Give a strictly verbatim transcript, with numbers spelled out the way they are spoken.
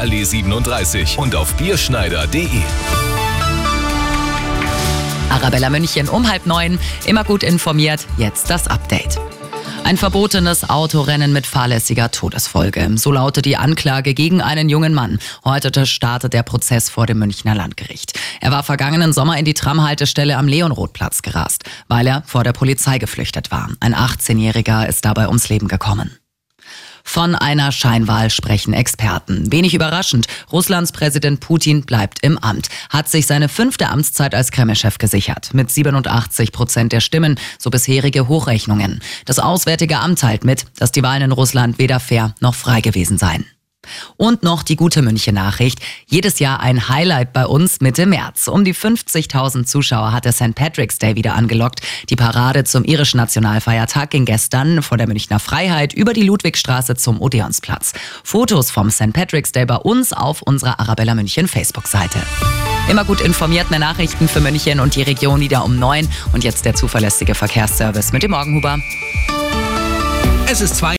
Allee siebenunddreißig und auf bierschneider punkt de. Arabella München um halb neun. Immer gut informiert. Jetzt das Update. Ein verbotenes Autorennen mit fahrlässiger Todesfolge. So lautet die Anklage gegen einen jungen Mann. Heute startet der Prozess vor dem Münchner Landgericht. Er war vergangenen Sommer in die Tramhaltestelle am Leonrothplatz gerast, weil er vor der Polizei geflüchtet war. Ein achtzehnjähriger ist dabei ums Leben gekommen. Von einer Scheinwahl sprechen Experten. Wenig überraschend, Russlands Präsident Putin bleibt im Amt, hat sich seine fünfte Amtszeit als Kreml-Chef gesichert. Mit siebenundachtzig Prozent der Stimmen, so bisherige Hochrechnungen. Das Auswärtige Amt teilt mit, dass die Wahlen in Russland weder fair noch frei gewesen seien. Und noch die gute München-Nachricht. Jedes Jahr ein Highlight bei uns Mitte März. Um die fünfzigtausend Zuschauer hat der Sankt Patrick's Day wieder angelockt. Die Parade zum irischen Nationalfeiertag ging gestern von der Münchner Freiheit über die Ludwigstraße zum Odeonsplatz. Fotos vom Sankt Patrick's Day bei uns auf unserer Arabella München Facebook-Seite. Immer gut informiert, mehr Nachrichten für München und die Region wieder um neun. Und jetzt der zuverlässige Verkehrsservice mit dem Morgenhuber. Es ist zwei